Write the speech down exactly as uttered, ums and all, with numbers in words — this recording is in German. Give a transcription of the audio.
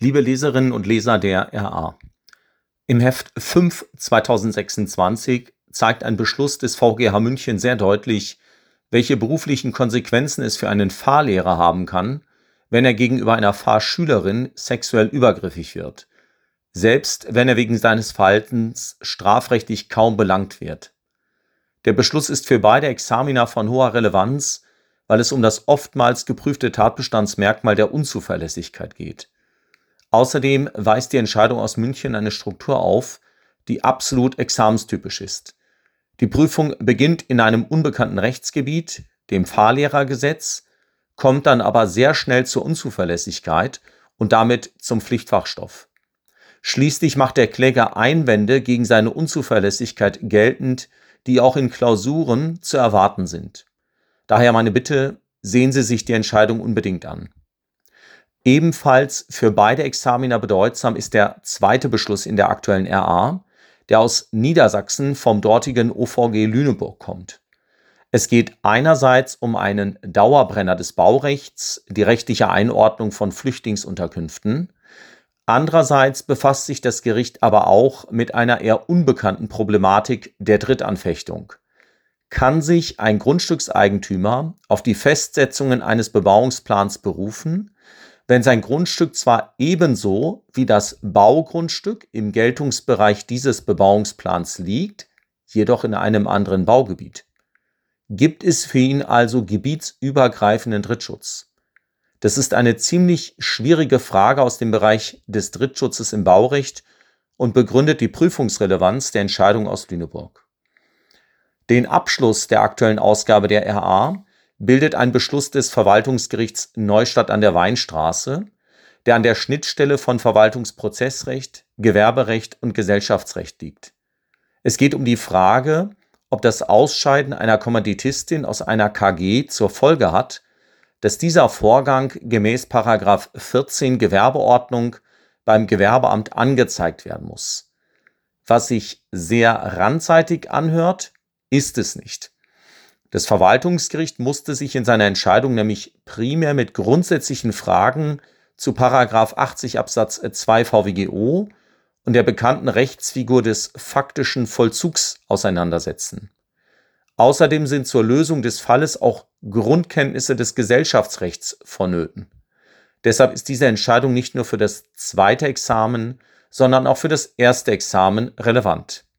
Liebe Leserinnen und Leser der R A. Im Heft fünf zweitausendsechsundzwanzig zeigt ein Beschluss des V G H München sehr deutlich, welche beruflichen Konsequenzen es für einen Fahrlehrer haben kann, wenn er gegenüber einer Fahrschülerin sexuell übergriffig wird, selbst wenn er wegen seines Verhaltens strafrechtlich kaum belangt wird. Der Beschluss ist für beide Examiner von hoher Relevanz, weil es um das oftmals geprüfte Tatbestandsmerkmal der Unzuverlässigkeit geht. Außerdem weist die Entscheidung aus München eine Struktur auf, die absolut examenstypisch ist. Die Prüfung beginnt in einem unbekannten Rechtsgebiet, dem Fahrlehrergesetz, kommt dann aber sehr schnell zur Unzuverlässigkeit und damit zum Pflichtfachstoff. Schließlich macht der Kläger Einwände gegen seine Unzuverlässigkeit geltend, die auch in Klausuren zu erwarten sind. Daher meine Bitte, sehen Sie sich die Entscheidung unbedingt an. Ebenfalls für beide Examiner bedeutsam ist der zweite Beschluss in der aktuellen R A, der aus Niedersachsen vom dortigen O V G Lüneburg kommt. Es geht einerseits um einen Dauerbrenner des Baurechts, die rechtliche Einordnung von Flüchtlingsunterkünften. Andererseits befasst sich das Gericht aber auch mit einer eher unbekannten Problematik der Drittanfechtung. Kann sich ein Grundstückseigentümer auf die Festsetzungen eines Bebauungsplans berufen, wenn sein Grundstück zwar ebenso wie das Baugrundstück im Geltungsbereich dieses Bebauungsplans liegt, jedoch in einem anderen Baugebiet? Gibt es für ihn also gebietsübergreifenden Drittschutz? Das ist eine ziemlich schwierige Frage aus dem Bereich des Drittschutzes im Baurecht und begründet die Prüfungsrelevanz der Entscheidung aus Lüneburg. Den Abschluss der aktuellen Ausgabe der R A bildet ein Beschluss des Verwaltungsgerichts Neustadt an der Weinstraße, der an der Schnittstelle von Verwaltungsprozessrecht, Gewerberecht und Gesellschaftsrecht liegt. Es geht um die Frage, ob das Ausscheiden einer Kommanditistin aus einer K G zur Folge hat, dass dieser Vorgang gemäß Paragraph vierzehn Gewerbeordnung beim Gewerbeamt angezeigt werden muss. Was sich sehr randseitig anhört, ist es nicht. Das Verwaltungsgericht musste sich in seiner Entscheidung nämlich primär mit grundsätzlichen Fragen zu Paragraph achtzig Absatz zwei V W G O und der bekannten Rechtsfigur des faktischen Vollzugs auseinandersetzen. Außerdem sind zur Lösung des Falles auch Grundkenntnisse des Gesellschaftsrechts vonnöten. Deshalb ist diese Entscheidung nicht nur für das zweite Examen, sondern auch für das erste Examen relevant.